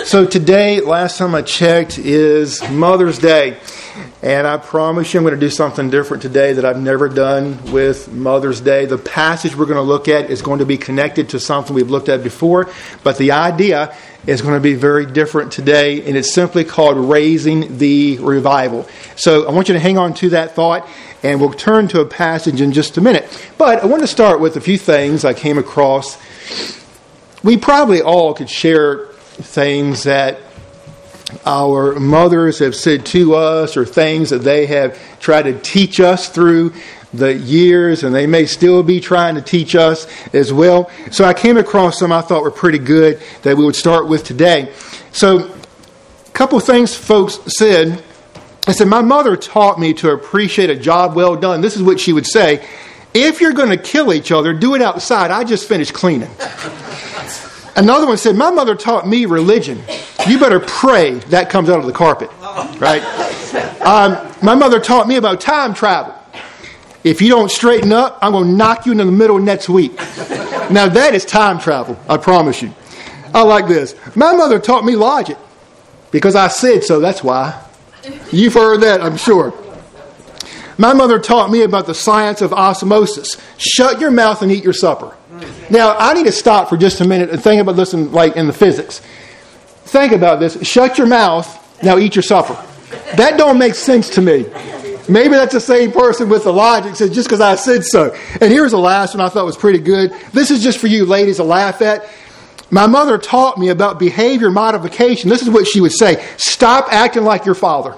So today, last time I checked, is Mother's Day. And I promise you I'm going to do something different today that I've never done with Mother's Day. The passage we're going to look at is going to be connected to something we've looked at before, but the idea is going to be very different today, and it's simply called Raising the Revival. So I want you to hang on to that thought, and we'll turn to a passage in just a minute. But I want to start with a few things I came across. We probably all could share things that our mothers have said to us, or things that they have tried to teach us through the years, and they may still be trying to teach us as well. So I came across some I thought were pretty good that we would start with today. So a couple of things folks said. I said, my mother taught me to appreciate a job well done. This is what she would say: if you're going to kill each other, do it outside. I just finished cleaning. Another one said, my mother taught me religion. You better pray that comes out of the carpet, right? My mother taught me about time travel. If you don't straighten up, I'm going to knock you into the middle of next week. Now that is time travel, I promise you. I like this. My mother taught me logic because I said so, that's why. You've heard that, I'm sure. My mother taught me about the science of osmosis. Shut your mouth and eat your supper. Now, I need to stop for just a minute and think about this in the physics. Think about this. Shut your mouth, now eat your supper. That don't make sense to me. Maybe that's the same person with the logic says just because I said so. And here's the last one I thought was pretty good. This is just for you ladies to laugh at. My mother taught me about behavior modification. This is what she would say: stop acting like your father.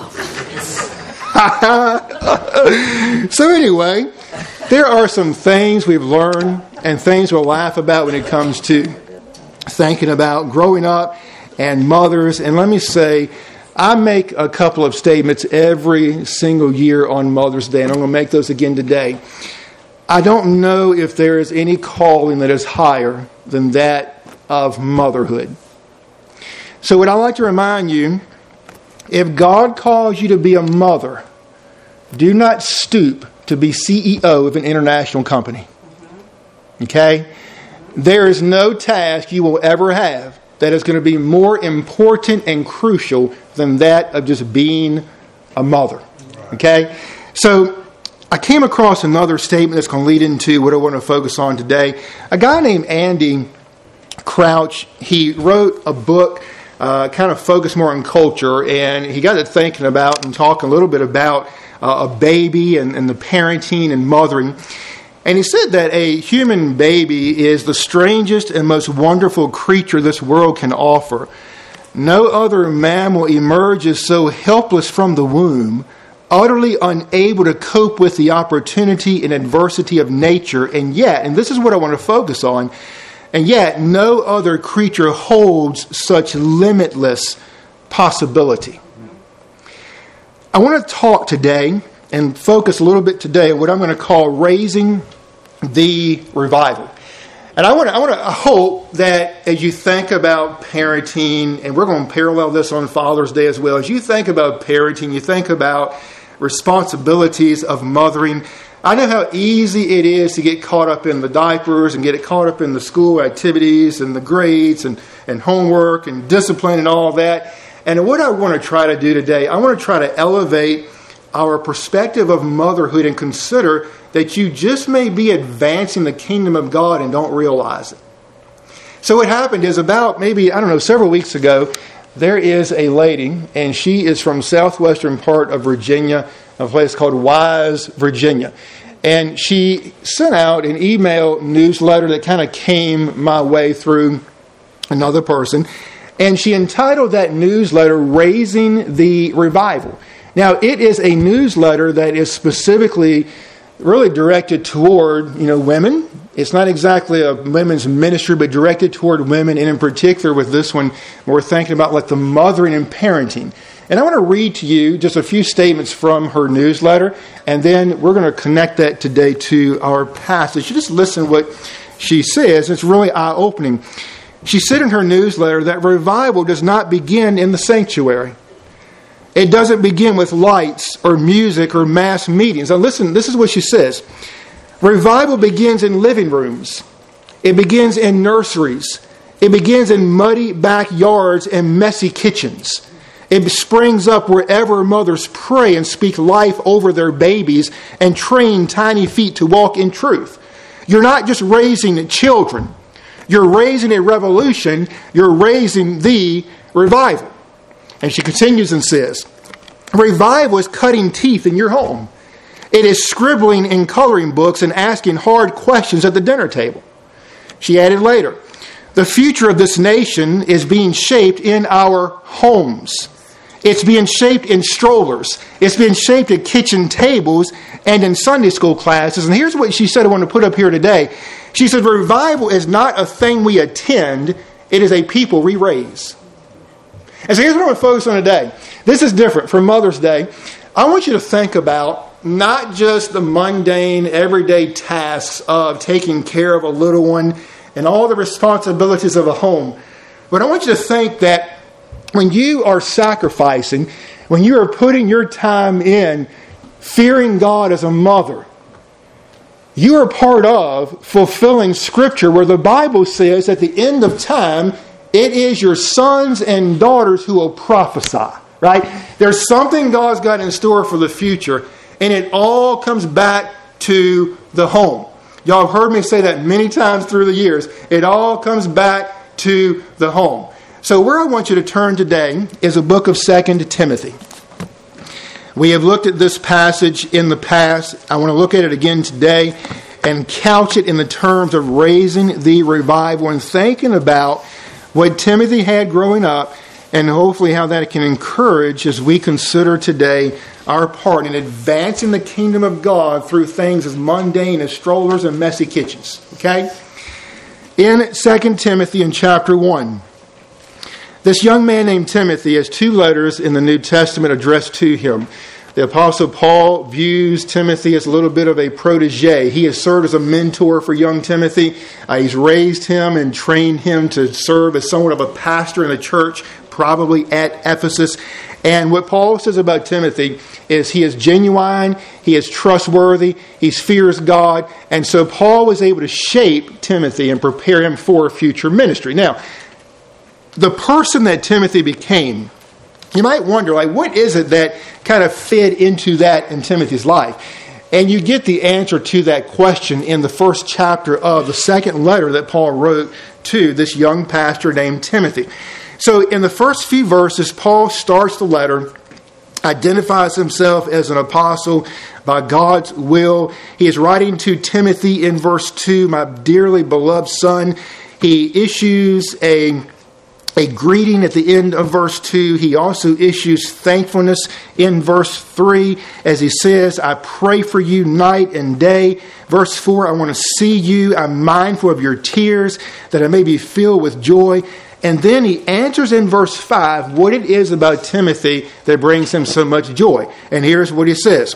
So anyway, there are some things we've learned and things we'll laugh about when it comes to thinking about growing up and mothers. And let me say, I make a couple of statements every single year on Mother's Day, and I'm going to make those again today. I don't know if there is any calling that is higher than that of motherhood. So what I like to remind you, if God calls you to be a mother, do not stoop to be CEO of an international company. Okay? There is no task you will ever have that is going to be more important and crucial than that of just being a mother. Okay? So I came across another statement that's going to lead into what I want to focus on today. A guy named Andy Crouch, he wrote a book kind of focused more on culture, and he got it thinking about and talking a little bit about a baby and the parenting and mothering. And he said that a human baby is the strangest and most wonderful creature this world can offer. No other mammal emerges so helpless from the womb, utterly unable to cope with the opportunity and adversity of nature, and yet, and this is what I want to focus on, and yet no other creature holds such limitless possibility. I want to talk today and focus a little bit today on what I'm going to call raising the revival. And I hope that as you think about parenting, and we're going to parallel this on Father's Day as well, as you think about parenting, you think about responsibilities of mothering. I know how easy it is to get caught up in the diapers and get caught up in the school activities and the grades and homework and discipline and all that. And what I want to try to do today, I want to try to elevate our perspective of motherhood and consider that you just may be advancing the kingdom of God and don't realize it. So what happened is about several weeks ago, there is a lady, and she is from southwestern part of Virginia, a place called Wise, Virginia. And she sent out an email newsletter that kind of came my way through another person. And she entitled that newsletter, Raising the Revival. Now, it is a newsletter that is specifically really directed toward, women. It's not exactly a women's ministry, but directed toward women. And in particular with this one, we're thinking about like the mothering and parenting. And I want to read to you just a few statements from her newsletter. And then we're going to connect that today to our passage. You just listen to what she says. It's really eye-opening. She said in her newsletter that revival does not begin in the sanctuary. It doesn't begin with lights or music or mass meetings. Now listen, this is what she says. Revival begins in living rooms. It begins in nurseries. It begins in muddy backyards and messy kitchens. It springs up wherever mothers pray and speak life over their babies and train tiny feet to walk in truth. You're not just raising children. You're raising a revolution. You're raising the revival. And she continues and says, revival is cutting teeth in your home. It is scribbling in coloring books and asking hard questions at the dinner table. She added later, the future of this nation is being shaped in our homes. It's being shaped in strollers. It's being shaped at kitchen tables and in Sunday school classes. And here's what she said I want to put up here today. She said, revival is not a thing we attend. It is a people we raise. And so here's what I want to focus on today. This is different from Mother's Day. I want you to think about not just the mundane, everyday tasks of taking care of a little one and all the responsibilities of a home. But I want you to think that when you are sacrificing, when you are putting your time in, fearing God as a mother, you are part of fulfilling Scripture where the Bible says at the end of time, it is your sons and daughters who will prophesy, right? There's something God's got in store for the future, and it all comes back to the home. Y'all have heard me say that many times through the years. It all comes back to the home. So where I want you to turn today is a book of 2 Timothy. We have looked at this passage in the past. I want to look at it again today and couch it in the terms of raising the revival and thinking about what Timothy had growing up and hopefully how that can encourage as we consider today our part in advancing the kingdom of God through things as mundane as strollers and messy kitchens. Okay? In 2 Timothy in chapter 1, this young man named Timothy has 2 letters in the New Testament addressed to him. The Apostle Paul views Timothy as a little bit of a protege. He has served as a mentor for young Timothy. He's raised him and trained him to serve as somewhat of a pastor in the church, probably at Ephesus. And what Paul says about Timothy is he is genuine, he is trustworthy, he fears God. And so Paul was able to shape Timothy and prepare him for future ministry. Now, the person that Timothy became, you might wonder, what is it that kind of fed into that in Timothy's life? And you get the answer to that question in the first chapter of the second letter that Paul wrote to this young pastor named Timothy. So in the first few verses, Paul starts the letter, identifies himself as an apostle by God's will. He is writing to Timothy in verse 2, my dearly beloved son. He issues a greeting at the end of verse 2. He also issues thankfulness in verse 3 as he says, I pray for you night and day. Verse 4, I want to see you. I'm mindful of your tears that I may be filled with joy. And then he answers in verse 5 what it is about Timothy that brings him so much joy. And here's what he says.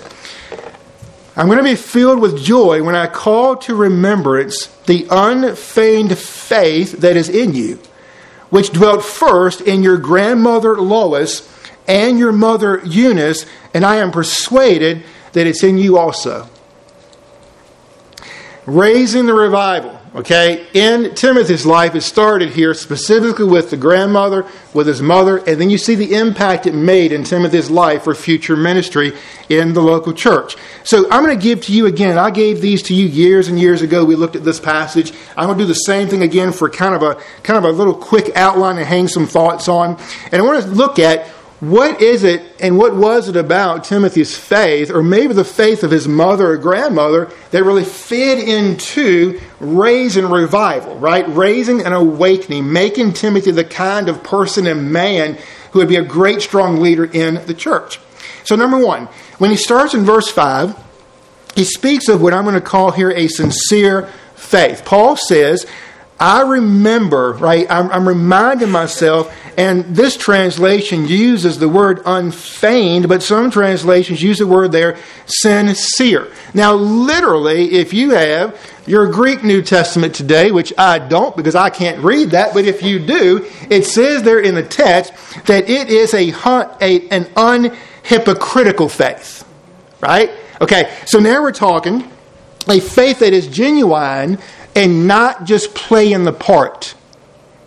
I'm going to be filled with joy when I call to remembrance the unfeigned faith that is in you, which dwelt first in your grandmother Lois and your mother Eunice, and I am persuaded that it's in you also. Raising the revival, okay? In Timothy's life, it started here specifically with the grandmother, with his mother, and then you see the impact it made in Timothy's life for future ministry in the local church. So I'm going to give to you again, I gave these to you years and years ago. We looked at this passage. I'm going to do the same thing again for kind of a little quick outline and hang some thoughts on. And I want to look at what is it and what was it about Timothy's faith, or maybe the faith of his mother or grandmother, that really fed into raising revival, right? Raising an awakening, making Timothy the kind of person and man who would be a great, strong leader in the church. So number one, when he starts in verse 5, he speaks of what I'm going to call here a sincere faith. Paul says, I remember, right? I'm reminding myself, and this translation uses the word unfeigned, but some translations use the word there, sincere. Now, literally, if you have your Greek New Testament today, which I don't because I can't read that, but if you do, it says there in the text that it is an unhypocritical faith, right? Okay, so now we're talking a faith that is genuine and not just playing the part.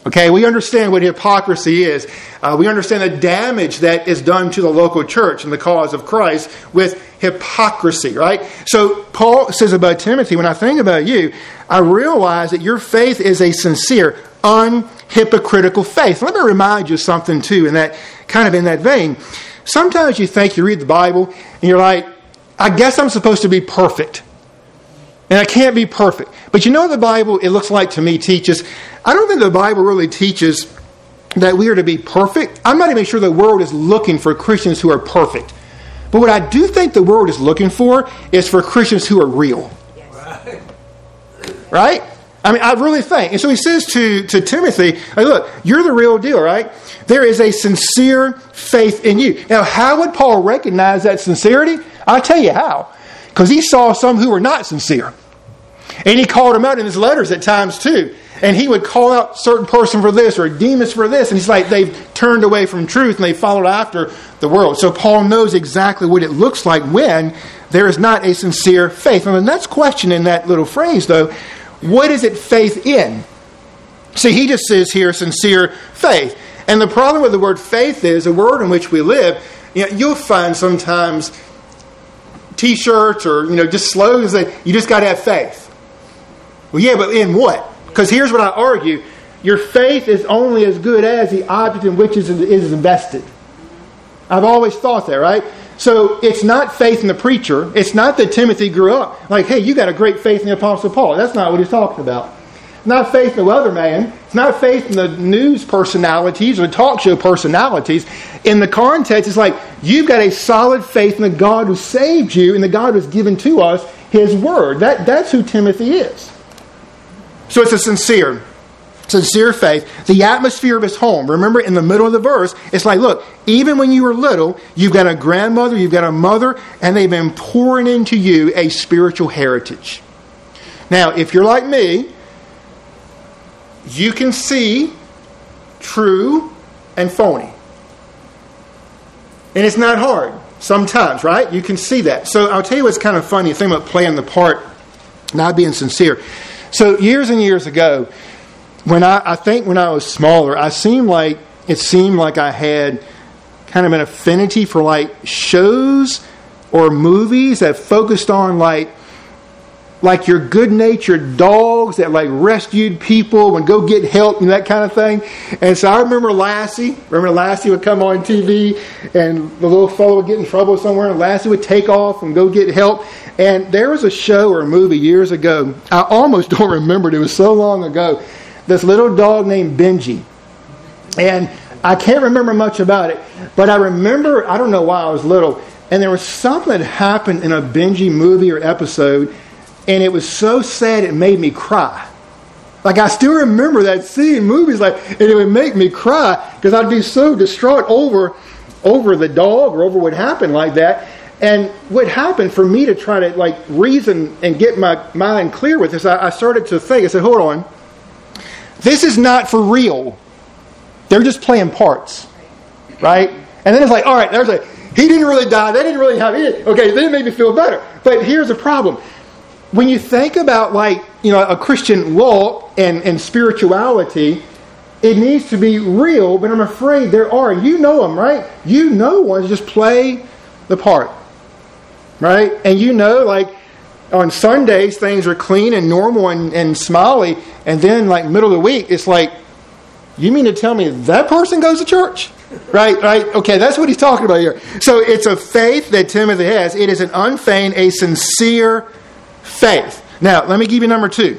Okay, we understand what hypocrisy is. We understand the damage that is done to the local church and the cause of Christ with hypocrisy, right? So Paul says about Timothy, when I think about you, I realize that your faith is a sincere, unhypocritical faith. Let me remind you something too, in that vein. Sometimes you think you read the Bible and you're like, I guess I'm supposed to be perfect. And I can't be perfect. But you know what the Bible, it looks like to me, teaches? I don't think the Bible really teaches that we are to be perfect. I'm not even sure the world is looking for Christians who are perfect. But what I do think the world is looking for is for Christians who are real. Yes. Right? I mean, I really think. And so he says to Timothy, hey, look, you're the real deal, right? There is a sincere faith in you. Now, how would Paul recognize that sincerity? I'll tell you how. Because he saw some who were not sincere. And he called them out in his letters at times too. And he would call out a certain person for this or Demas for this. And he's like, they've turned away from truth and they followed after the world. So Paul knows exactly what it looks like when there is not a sincere faith. And the next question in that little phrase, though, what is it faith in? See, he just says here, sincere faith. And the problem with the word faith is, the word in which we live, you'll find sometimes T-shirts or, just slogans that you just got to have faith. Well, yeah, but in what? Because here's what I argue. Your faith is only as good as the object in which it is invested. I've always thought that, right? So it's not faith in the preacher. It's not that Timothy grew up like, hey, you got a great faith in the Apostle Paul. That's not what he's talking about. It's not faith in the weatherman. It's not faith in the news personalities or talk show personalities. In the context, it's like you've got a solid faith in the God who saved you and the God who's given to us His Word. That's who Timothy is. So it's a sincere faith. The atmosphere of his home. Remember, in the middle of the verse, it's like, look, even when you were little, you've got a grandmother, you've got a mother, and they've been pouring into you a spiritual heritage. Now, if you're like me, you can see true and phony. And it's not hard sometimes, right? You can see that. So I'll tell you what's kind of funny, the thing about playing the part, not being sincere. So years and years ago, when I think when I was smaller, it seemed like I had kind of an affinity for like shows or movies that focused on like your good-natured dogs that like rescued people and go get help and that kind of thing. And so I remember Lassie. Lassie would come on TV and the little fellow would get in trouble somewhere and Lassie would take off and go get help. And there was a show or a movie years ago. I almost don't remember it. It was so long ago. This little dog named Benji. And I can't remember much about it. But I remember, I don't know why I was little, and there was something that happened in a Benji movie or episode, and it was so sad it made me cry. Like I still remember that scene in movies, and it would make me cry because I'd be so distraught over the dog or over what happened like that. And what happened for me to try to reason and get my mind clear with this, I started to think, I said, hold on. This is not for real. They're just playing parts. Right? And then it's like, all right, he didn't really die. They didn't really have it. Okay, then it made me feel better. But here's the problem. When you think about a Christian walk and spirituality, it needs to be real, but I'm afraid there are. You know them, right? You know ones just play the part. Right? And on Sundays, things are clean and normal and smiley. And then, middle of the week, it's like, you mean to tell me that person goes to church? Right? Okay, that's what he's talking about here. So it's a faith that Timothy has. It is an unfeigned, a sincere faith. Now, let me give you number 2.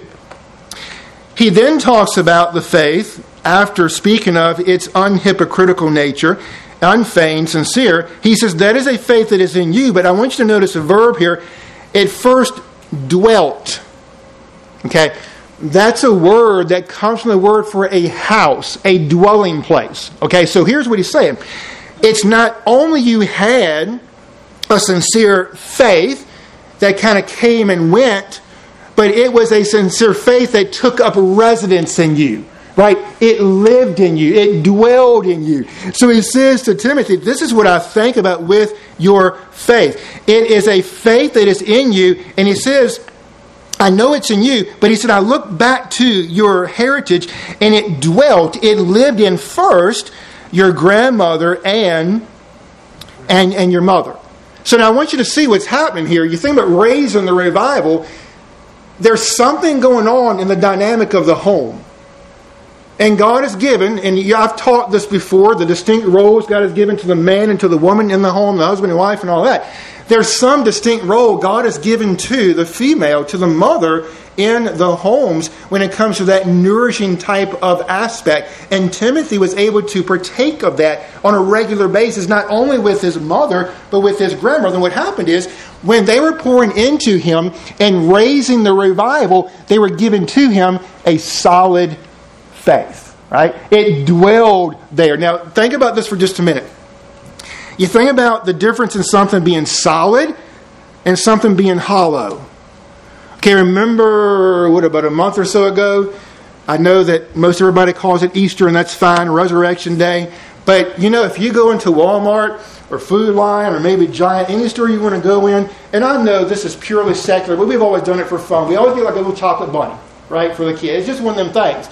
He then talks about the faith after speaking of its unhypocritical nature, unfeigned, sincere. He says that is a faith that is in you, but I want you to notice a verb here. It first dwelt. Okay, that's a word that comes from the word for a house, a dwelling place. Okay, so here's what he's saying. It's not only you had a sincere faith that kind of came and went, but it was a sincere faith that took up residence in you. Right? It lived in you. It dwelled in you. So he says to Timothy, this is what I think about with your faith. It is a faith that is in you. And he says, I know it's in you, but he said, I look back to your heritage, and it lived in first your grandmother and your mother. So now I want you to see what's happening here. You think about raising the revival, there's something going on in the dynamic of the home. And God has given, and I've taught this before, the distinct roles God has given to the man and to the woman in the home, the husband and wife and all that. There's some distinct role God has given to the female, to the mother in the homes when it comes to that nourishing type of aspect. And Timothy was able to partake of that on a regular basis, not only with his mother, but with his grandmother. And what happened is, when they were pouring into him and raising the revival, they were giving to him a solid faith, right? It dwelled there. Now, think about this for just a minute. You think about the difference in something being solid and something being hollow. Okay, remember, about a month or so ago, I know that most everybody calls it Easter, and that's fine, Resurrection Day. But, if you go into Walmart or Food Lion or maybe Giant, any store you want to go in, and I know this is purely secular, but we've always done it for fun. We always get like a little chocolate bunny, right, for the kids. It's just one of them things.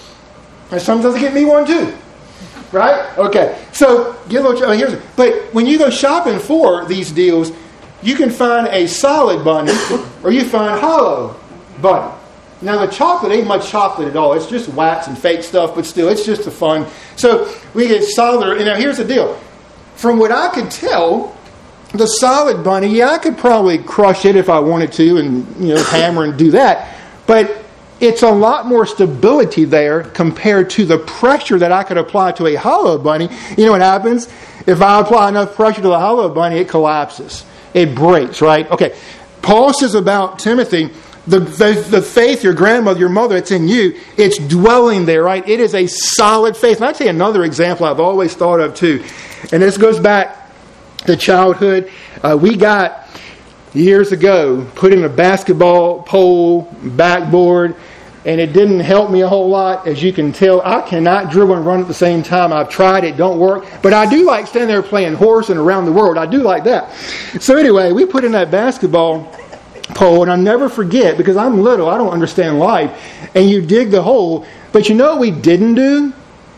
And sometimes they get me one too. Right? Okay. So, but when you go shopping for these deals, you can find a solid bunny or you find hollow bunny. Now, the chocolate ain't much chocolate at all. It's just wax and fake stuff, but still, it's just a fun. So, we get solid. And now, here's the deal. From what I could tell, the solid bunny, I could probably crush it if I wanted to and, hammer and do that. But it's a lot more stability there compared to the pressure that I could apply to a hollow bunny. You know what happens? If I apply enough pressure to the hollow bunny, it collapses. It breaks, right? Okay. Paul says about Timothy, the faith, your grandmother, your mother, it's in you. It's dwelling there, right? It is a solid faith. And I'll tell you another example I've always thought of too. And this goes back to childhood. We got, years ago, put in a basketball pole, backboard, and it didn't help me a whole lot. As you can tell, I cannot dribble and run at the same time. I've tried it, don't work. But I do like standing there playing horse and around the world. I do like that. So anyway, we put in that basketball pole, and I'll never forget, because I'm little, I don't understand life, and you dig the hole. But you know what we didn't do?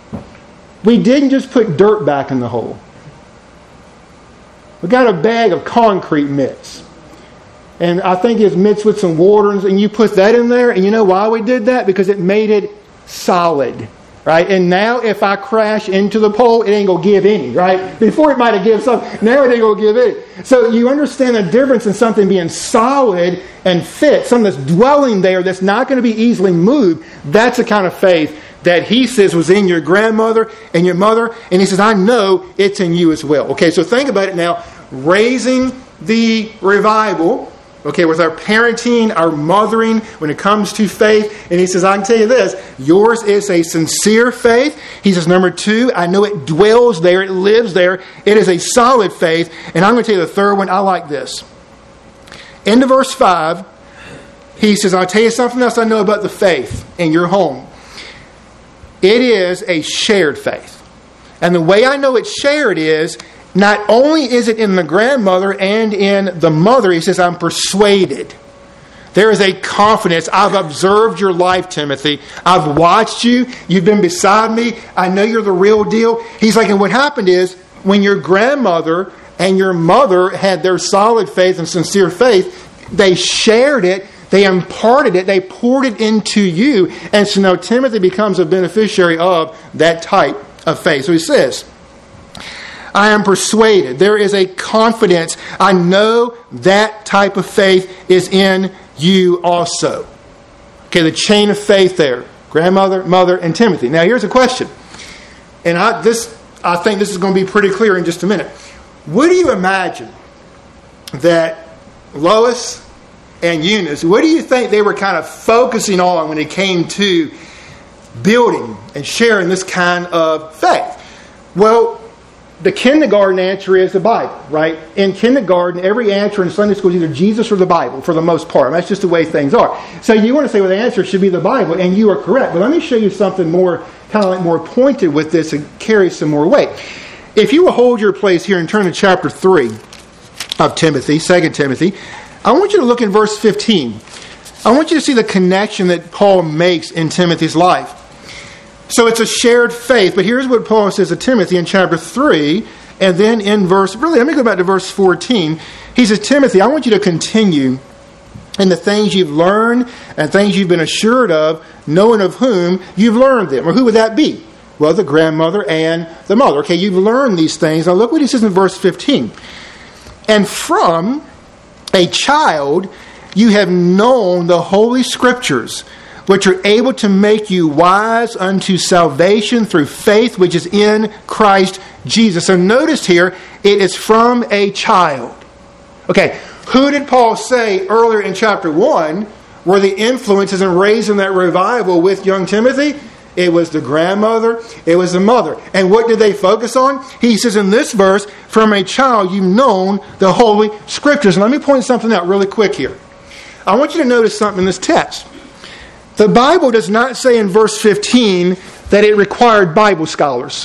We didn't just put dirt back in the hole. We got a bag of concrete mix. And I think it's mixed with some water, and you put that in there. And you know why we did that? Because it made it solid, right? And now if I crash into the pole, it ain't going to give any, right? Before it might have given some, now it ain't going to give any. So you understand the difference in something being solid and fit, something that's dwelling there that's not going to be easily moved. That's the kind of faith that he says was in your grandmother and your mother. And he says, I know it's in you as well. Okay, so think about it now. Raising the revival, okay, with our parenting, our mothering, when it comes to faith. And he says, I can tell you this, yours is a sincere faith. He says, number 2, I know it dwells there, it lives there. It is a solid faith. And I'm going to tell you the third one, I like this. Into verse 5, he says, I'll tell you something else I know about the faith in your home. It is a shared faith. And the way I know it's shared is, not only is it in the grandmother and in the mother, he says, I'm persuaded. There is a confidence. I've observed your life, Timothy. I've watched you. You've been beside me. I know you're the real deal. He's like, and what happened is, when your grandmother and your mother had their solid faith and sincere faith, they shared it. They imparted it. They poured it into you. And so now Timothy becomes a beneficiary of that type of faith. So he says, I am persuaded. There is a confidence. I know that type of faith is in you also. Okay, the chain of faith there. Grandmother, mother, and Timothy. Now here's a question. And I think this is going to be pretty clear in just a minute. What do you imagine that Lois and Eunice, what do you think they were kind of focusing on when it came to building and sharing this kind of faith? Well, the kindergarten answer is the Bible, right? In kindergarten, every answer in Sunday school is either Jesus or the Bible for the most part. That's just the way things are. So you want to say, well, the answer should be the Bible, and you are correct. But let me show you something more, kind of like more pointed with this and carry some more weight. If you will hold your place here and turn to chapter 3 of Timothy, 2 Timothy, I want you to look in verse 15. I want you to see the connection that Paul makes in Timothy's life. So it's a shared faith, but here's what Paul says to Timothy in chapter 3, and then in let me go back to verse 14. He says, Timothy, I want you to continue in the things you've learned and things you've been assured of, knowing of whom you've learned them. Or who would that be? Well, the grandmother and the mother. Okay, you've learned these things. Now look what he says in verse 15. And from a child you have known the Holy Scriptures, which are able to make you wise unto salvation through faith which is in Christ Jesus. So notice here, it is from a child. Okay, who did Paul say earlier in chapter 1 were the influences in raising that revival with young Timothy? It was the grandmother, it was the mother. And what did they focus on? He says in this verse, from a child you've known the Holy Scriptures. And let me point something out really quick here. I want you to notice something in this text. The Bible does not say in verse 15 that it required Bible scholars.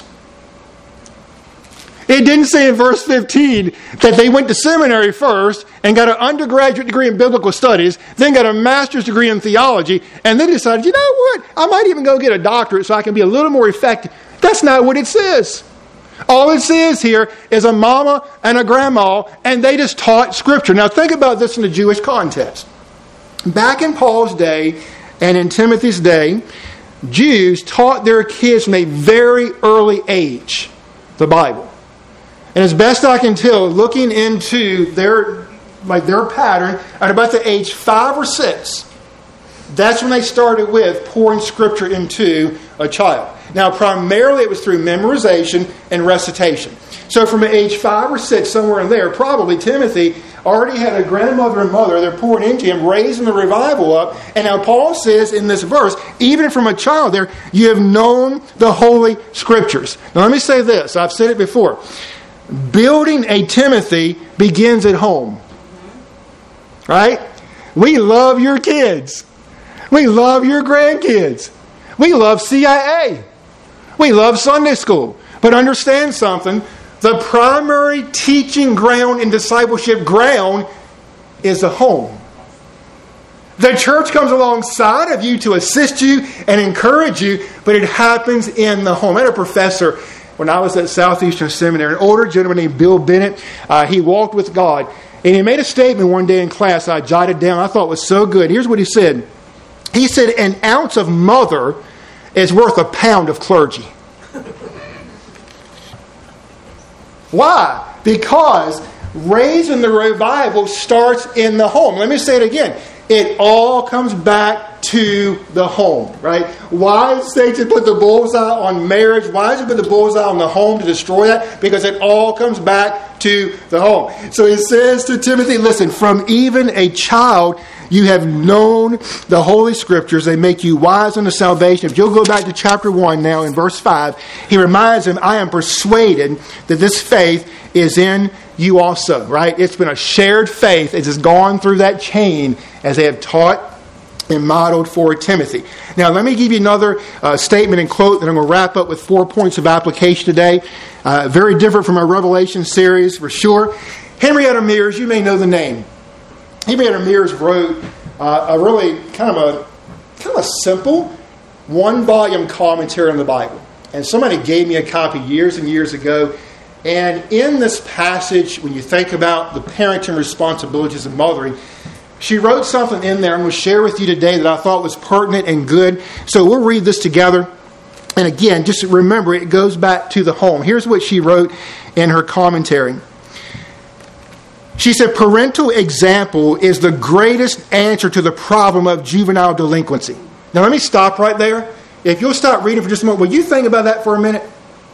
It didn't say in verse 15 that they went to seminary first and got an undergraduate degree in biblical studies, then got a master's degree in theology, and then decided, you know what, I might even go get a doctorate so I can be a little more effective. That's not what it says. All it says here is a mama and a grandma, and they just taught Scripture. Now think about this in the Jewish context. Back in Paul's day and in Timothy's day, Jews taught their kids from a very early age the Bible. And as best I can tell, looking into their pattern, at about the age 5 or 6, that's when they started with pouring Scripture into a child. Now, primarily it was through memorization and recitation. So from age 5 or 6, somewhere in there, probably Timothy already had a grandmother and mother. They're pouring into him, raising the revival up. And now Paul says in this verse, even from a child there, you have known the Holy Scriptures. Now let me say this. I've said it before. Building a Timothy begins at home. Right? We love your kids. We love your grandkids. We love CIA. We love Sunday school. But understand something. The primary teaching ground and discipleship ground is the home. The church comes alongside of you to assist you and encourage you, but it happens in the home. I had a professor when I was at Southeastern Seminary, an older gentleman named Bill Bennett. He walked with God. And he made a statement one day in class I jotted down. I thought it was so good. Here's what he said. He said, an ounce of mother is worth a pound of clergy. Why? Because raising the revival starts in the home. Let me say it again. It all comes back to the home, right? Why is Satan put the bullseye on marriage? Why does he put the bullseye on the home to destroy that? Because it all comes back to the home. So he says to Timothy, listen, from even a child you have known the Holy Scriptures. They make you wise unto salvation. If you'll go back to chapter 1 now in verse 5, he reminds him, I am persuaded that this faith is in you also, right? It's been a shared faith. It's just gone through that chain as they have taught and modeled for Timothy. Now, let me give you another statement and quote that I'm going to wrap up with 4 points of application today. Very different from our Revelation series, for sure. Henrietta Mears, you may know the name. Henrietta Mears wrote a really kind of a simple one-volume commentary on the Bible. And somebody gave me a copy years and years ago. And in this passage, when you think about the parenting responsibilities of mothering, she wrote something in there I'm going to share with you today that I thought was pertinent and good. So we'll read this together. And again, just remember, it goes back to the home. Here's what she wrote in her commentary. She said, parental example is the greatest answer to the problem of juvenile delinquency. Now let me stop right there. If you'll stop reading for just a moment, will you think about that for a minute?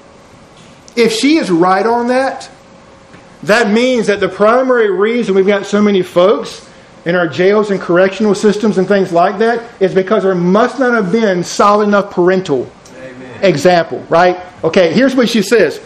If she is right on that, that means that the primary reason we've got so many folks in our jails and correctional systems and things like that is because there must not have been solid enough parental example, right? Okay, here's what she says.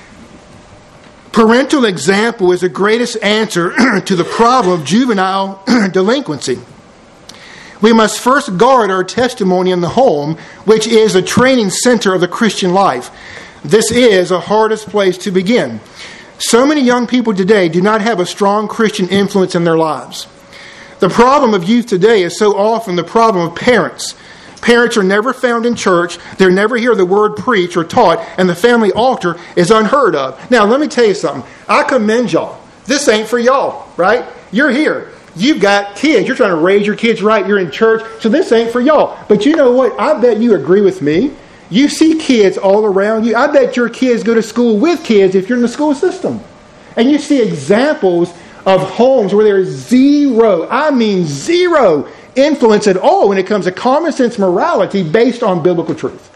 Parental example is the greatest answer to the problem of juvenile delinquency. We must first guard our testimony in the home, which is a training center of the Christian life. This is the hardest place to begin. So many young people today do not have a strong Christian influence in their lives. The problem of youth today is so often the problem of parents. Parents are never found in church. They never hear the word preached or taught, and the family altar is unheard of. Now, let me tell you something. I commend y'all. This ain't for y'all, right? You're here. You've got kids. You're trying to raise your kids right. You're in church. So this ain't for y'all. But you know what? I bet you agree with me. You see kids all around you. I bet your kids go to school with kids if you're in the school system. And you see examples of homes where there is zero influence at all when it comes to common sense morality based on biblical truth.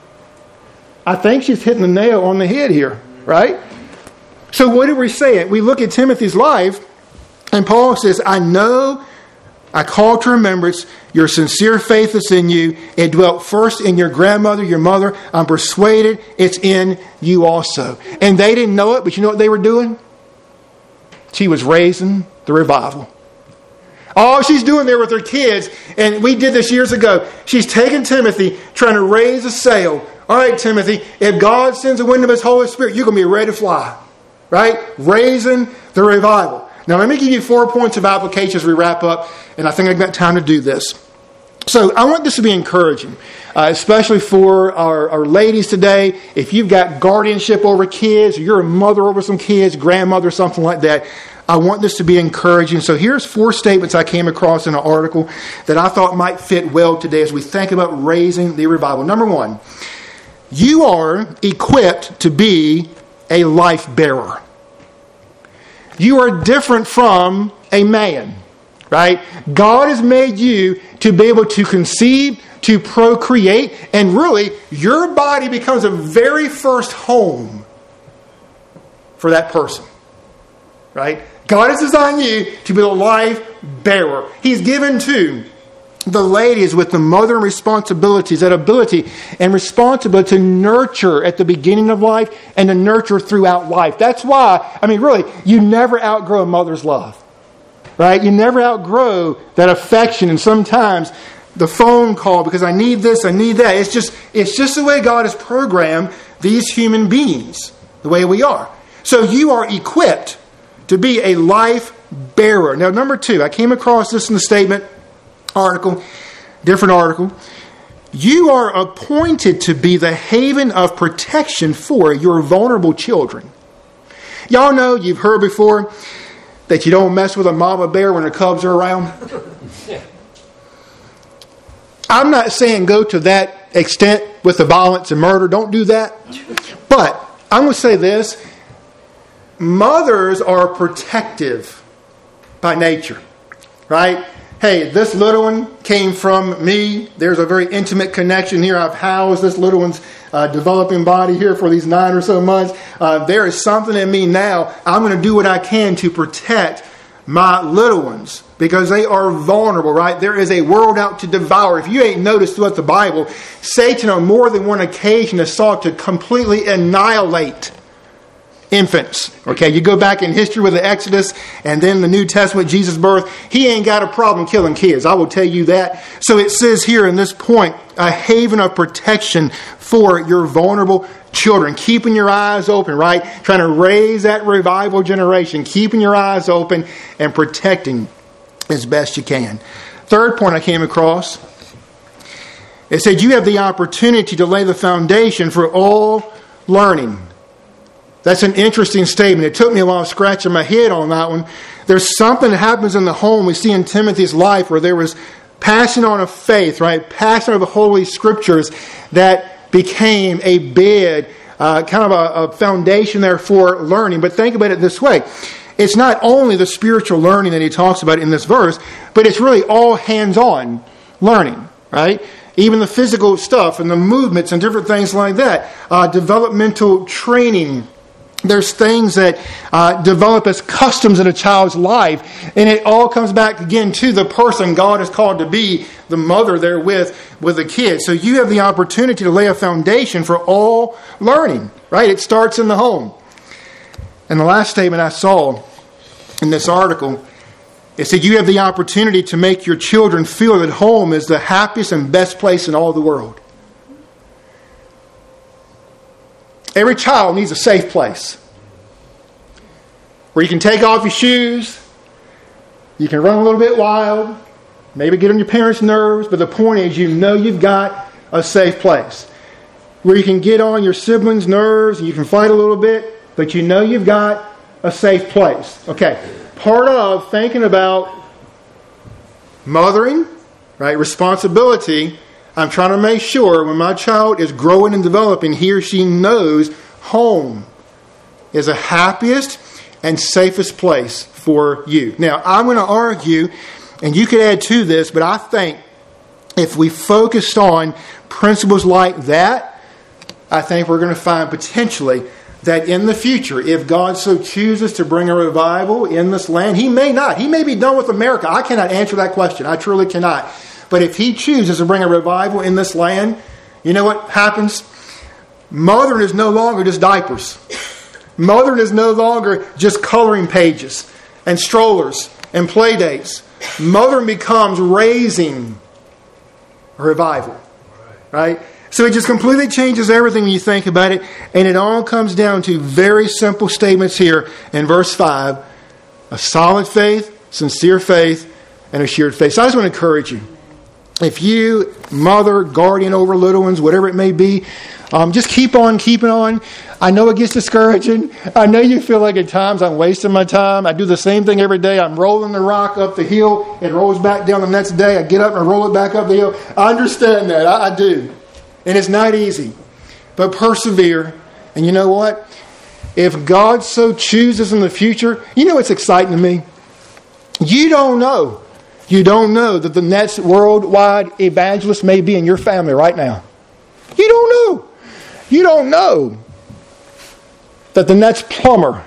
I think she's hitting the nail on the head here, right? So what do we say? We look at Timothy's life, and Paul says, I know, I call to remembrance your sincere faith that's in you. It dwelt first in your grandmother, your mother. I'm persuaded it's in you also. And they didn't know it, but you know what they were doing? She was raising the revival. All she's doing there with her kids, and we did this years ago, she's taking Timothy, trying to raise a sail. All right, Timothy, if God sends a wind of His Holy Spirit, you're going to be ready to fly. Right? Raising the revival. Now, let me give you 4 points of application as we wrap up, and I think I've got time to do this. So I want this to be encouraging, especially for our ladies today. If you've got guardianship over kids, or you're a mother over some kids, grandmother, something like that, I want this to be encouraging. So here's 4 statements I came across in an article that I thought might fit well today as we think about raising the revival. Number 1, you are equipped to be a life bearer. You are different from a man, right? God has made you to be able to conceive, to procreate, and really your body becomes a very first home for that person, right? God has designed you to be a life bearer. He's given to the ladies with the mother responsibilities, that ability and responsibility to nurture at the beginning of life and to nurture throughout life. That's why, really, you never outgrow a mother's love, right? You never outgrow that affection, and sometimes the phone call because I need this, I need that. It's just the way God has programmed these human beings, the way we are. So you are equipped to be a life bearer. Now, number 2, I came across this in the statement, different article. You are appointed to be the haven of protection for your vulnerable children. Y'all know, you've heard before, that you don't mess with a mama bear when her cubs are around. I'm not saying go to that extent with the violence and murder. Don't do that. But I'm going to say this. Mothers are protective by nature, right? Hey, this little one came from me. There's a very intimate connection here. I've housed this little one's developing body here for these 9 or so months. There is something in me now. I'm going to do what I can to protect my little ones because they are vulnerable, right? There is a world out to devour. If you ain't noticed throughout the Bible, Satan on more than one occasion has sought to completely annihilate infants. Okay, you go back in history with the Exodus and then the New Testament, Jesus' birth, he ain't got a problem killing kids. I will tell you that. So it says here in this point, a haven of protection for your vulnerable children. Keeping your eyes open, right? Trying to raise that revival generation. Keeping your eyes open and protecting as best you can. 3rd point I came across, it said you have the opportunity to lay the foundation for all learning. That's an interesting statement. It took me a while scratching my head on that one. There's something that happens in the home we see in Timothy's life where there was passion on of faith, right? Passion of the Holy Scriptures that became a bed, kind of a foundation there for learning. But think about it this way. It's not only the spiritual learning that he talks about in this verse, but it's really all hands-on learning, right? Even the physical stuff and the movements and different things like that. Developmental training. There's things that develop as customs in a child's life. And it all comes back again to the person God has called to be the mother there with the kid. So you have the opportunity to lay a foundation for all learning, right? It starts in the home. And the last statement I saw in this article, it said you have the opportunity to make your children feel that home is the happiest and best place in all the world. Every child needs a safe place where you can take off your shoes, You can run a little bit wild, maybe get on your parents' nerves, but the point is you know you've got a safe place where you can get on your siblings' nerves and you can fight a little bit, but you know you've got a safe place. Okay, part of thinking about mothering, right, responsibility, I'm trying to make sure when my child is growing and developing, he or she knows home is the happiest and safest place for you. Now, I'm going to argue, and you could add to this, but I think if we focused on principles like that, I think we're going to find potentially that in the future, if God so chooses to bring a revival in this land, He may not. He may be done with America. I cannot answer that question. I truly cannot. But if He chooses to bring a revival in this land, you know what happens? Mothering is no longer just diapers. Mothering is no longer just coloring pages and strollers and play dates. Mothering becomes raising a revival. Right? So it just completely changes everything when you think about it. And it all comes down to very simple statements here in verse 5. A solid faith, sincere faith, and assured faith. So I just want to encourage you. If you, mother, guardian over little ones, whatever it may be, just keep on keeping on. I know it gets discouraging. I know you feel like at times I'm wasting my time. I do the same thing every day. I'm rolling the rock up the hill. It rolls back down the next day. I get up and roll it back up the hill. I understand that. I do. And it's not easy. But persevere. And you know what? If God so chooses in the future, you know what's exciting to me? You don't know. You don't know that the next worldwide evangelist may be in your family right now. You don't know. You don't know that the next plumber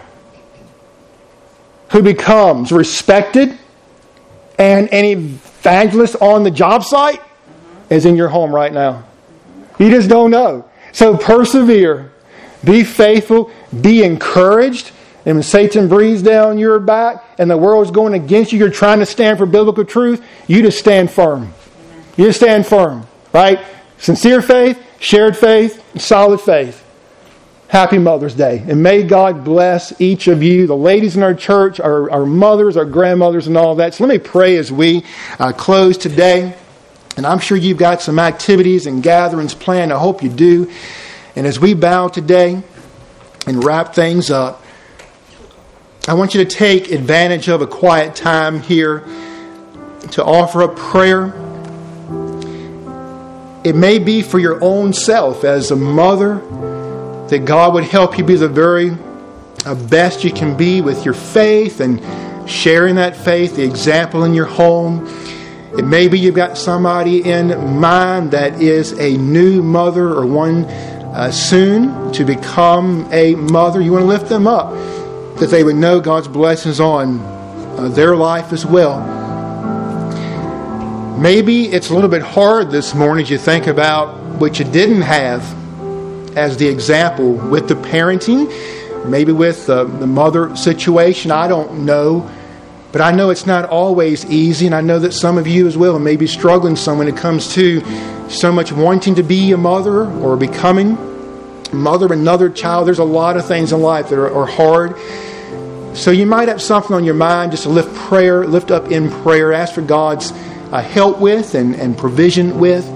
who becomes respected and an evangelist on the job site is in your home right now. You just don't know. So persevere. Be faithful. Be encouraged. And when Satan breathes down your back and the world's going against you, you're trying to stand for biblical truth, you just stand firm. You just stand firm. Right? Sincere faith, shared faith, solid faith. Happy Mother's Day. And may God bless each of you, the ladies in our church, our mothers, our grandmothers, and all that. So let me pray as we close today. And I'm sure you've got some activities and gatherings planned. I hope you do. And as we bow today and wrap things up, I want you to take advantage of a quiet time here to offer up prayer. It may be for your own self as a mother, that God would help you be the very best you can be with your faith and sharing that faith, the example in your home. It may be you've got somebody in mind that is a new mother or one soon to become a mother. You want to lift them up, that they would know God's blessings on their life as well. Maybe it's a little bit hard this morning as you think about what you didn't have as the example with the parenting, maybe with the mother situation. I don't know. But I know it's not always easy, and I know that some of you as well may be struggling some when it comes to so much wanting to be a mother or becoming a mother of another child. There's a lot of things in life that are hard. So you might have something on your mind just to lift up in prayer, ask for God's help with and provision with.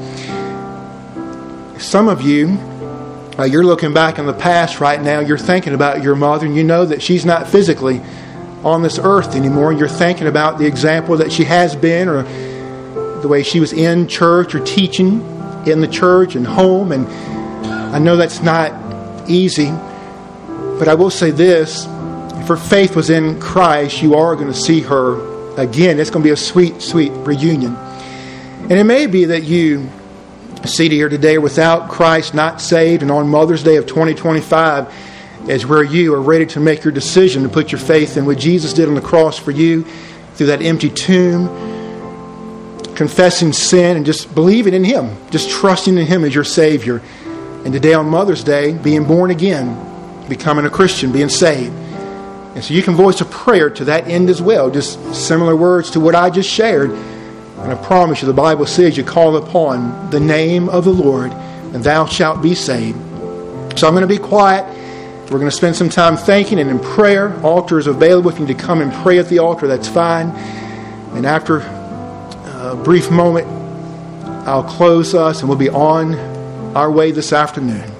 Some of you, you're looking back in the past right now, you're thinking about your mother, and you know that she's not physically on this earth anymore, and you're thinking about the example that she has been, or the way she was in church or teaching in the church and home. And I know that's not easy, but I will say this: if her faith was in Christ, you are going to see her again. It's going to be a sweet, sweet reunion. And it may be that you seated here today without Christ, not saved, and on Mother's Day of 2025 is where you are ready to make your decision to put your faith in what Jesus did on the cross for you through that empty tomb, confessing sin and just believing in Him, just trusting in Him as your Savior. And today on Mother's Day, being born again, becoming a Christian, being saved. And so you can voice a prayer to that end as well, just similar words to what I just shared. And I promise you, the Bible says you call upon the name of the Lord, and thou shalt be saved. So I'm going to be quiet. We're going to spend some time thanking and in prayer. Altar is available. If you need to come and pray at the altar, that's fine. And after a brief moment, I'll close us and we'll be on our way this afternoon.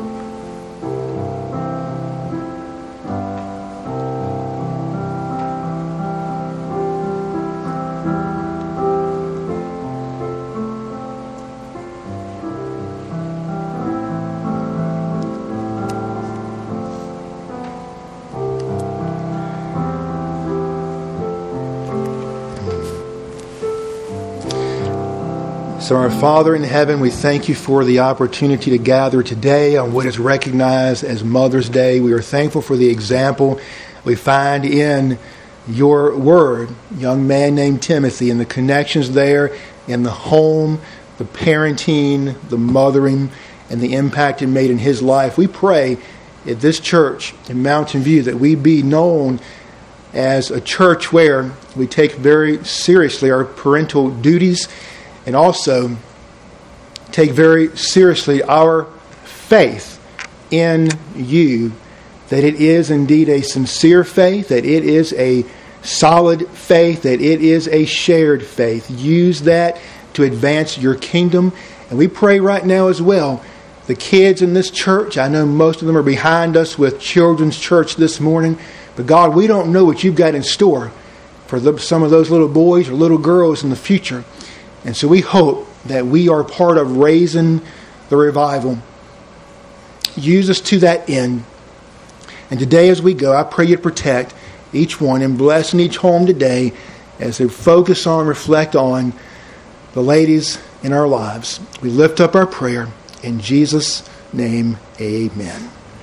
So our Father in heaven, we thank you for the opportunity to gather today on what is recognized as Mother's Day. We are thankful for the example we find in your word, young man named Timothy, and the connections there in the home, the parenting, the mothering, and the impact it made in his life. We pray at this church in Mountain View that we be known as a church where we take very seriously our parental duties and also take very seriously our faith in you, that it is indeed a sincere faith, that it is a solid faith, that it is a shared faith. Use that to advance your kingdom. And we pray right now as well, the kids in this church, I know most of them are behind us with children's church this morning, but God, we don't know what you've got in store for some of those little boys or little girls in the future. And so we hope that we are part of raising the revival. Use us to that end. And today as we go, I pray you to protect each one and bless in each home today as they focus on, reflect on the ladies in our lives. We lift up our prayer. In Jesus' name, amen.